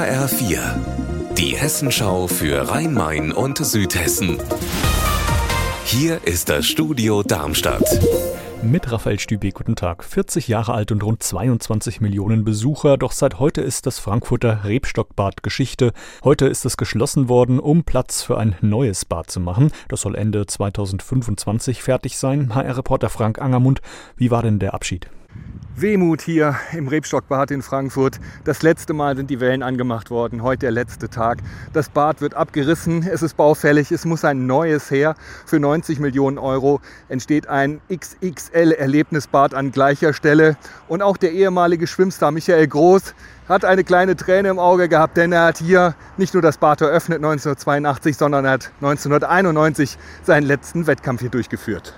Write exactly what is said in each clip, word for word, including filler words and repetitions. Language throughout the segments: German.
H R vier, die Hessenschau für Rhein-Main und Südhessen. Hier ist das Studio Darmstadt. Mit Raphael Stübe, guten Tag. vierzig Jahre alt und rund zweiundzwanzig Millionen Besucher. Doch seit heute ist das Frankfurter Rebstockbad Geschichte. Heute ist es geschlossen worden, um Platz für ein neues Bad zu machen. Das soll Ende zweitausendfünfundzwanzig fertig sein. H R-Reporter Frank Angermund, wie war denn der Abschied? Wehmut hier im Rebstockbad in Frankfurt. Das letzte Mal sind die Wellen angemacht worden, heute der letzte Tag. Das Bad wird abgerissen, es ist baufällig, es muss ein neues her. Für neunzig Millionen Euro entsteht ein X X L-Erlebnisbad an gleicher Stelle. Und auch der ehemalige Schwimmstar Michael Groß hat eine kleine Träne im Auge gehabt, denn er hat hier nicht nur das Bad eröffnet neunzehnhundertzweiundachtzig, sondern er hat neunzehnhunderteinundneunzig seinen letzten Wettkampf hier durchgeführt.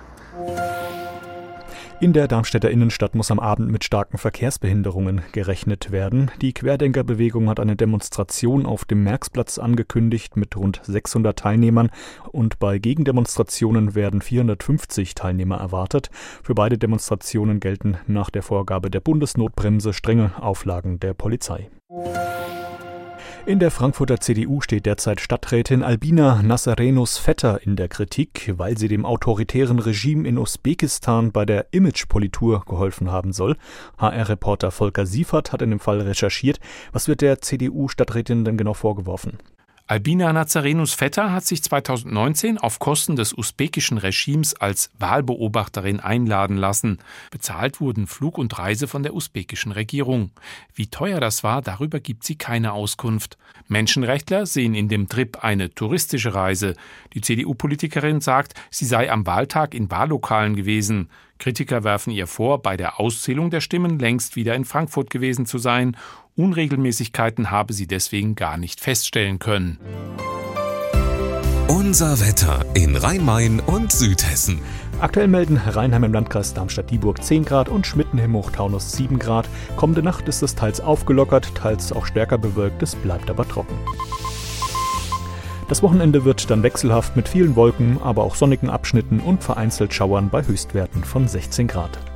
In der Darmstädter Innenstadt muss am Abend mit starken Verkehrsbehinderungen gerechnet werden. Die Querdenkerbewegung hat eine Demonstration auf dem Merxplatz angekündigt mit rund sechshundert Teilnehmern und bei Gegendemonstrationen werden vierhundertfünfzig Teilnehmer erwartet. Für beide Demonstrationen gelten nach der Vorgabe der Bundesnotbremse strenge Auflagen der Polizei. In der Frankfurter C D U steht derzeit Stadträtin Albina Nassarenus-Vetter in der Kritik, weil sie dem autoritären Regime in Usbekistan bei der Imagepolitur geholfen haben soll. H R-Reporter Volker Siefert hat in dem Fall recherchiert. Was wird der C D U-Stadträtin denn genau vorgeworfen? Albina Nassarenus-Vetter hat sich zweitausendneunzehn auf Kosten des usbekischen Regimes als Wahlbeobachterin einladen lassen. Bezahlt wurden Flug und Reise von der usbekischen Regierung. Wie teuer das war, darüber gibt sie keine Auskunft. Menschenrechtler sehen in dem Trip eine touristische Reise. Die C D U-Politikerin sagt, sie sei am Wahltag in Wahllokalen gewesen. Kritiker werfen ihr vor, bei der Auszählung der Stimmen längst wieder in Frankfurt gewesen zu sein. Unregelmäßigkeiten habe sie deswegen gar nicht feststellen können. Unser Wetter in Rhein-Main und Südhessen. Aktuell melden Rheinheim im Landkreis Darmstadt-Dieburg zehn Grad und Schmitten im Hochtaunus sieben Grad. Kommende Nacht ist es teils aufgelockert, teils auch stärker bewölkt, es bleibt aber trocken. Das Wochenende wird dann wechselhaft mit vielen Wolken, aber auch sonnigen Abschnitten und vereinzelt Schauern bei Höchstwerten von sechzehn Grad.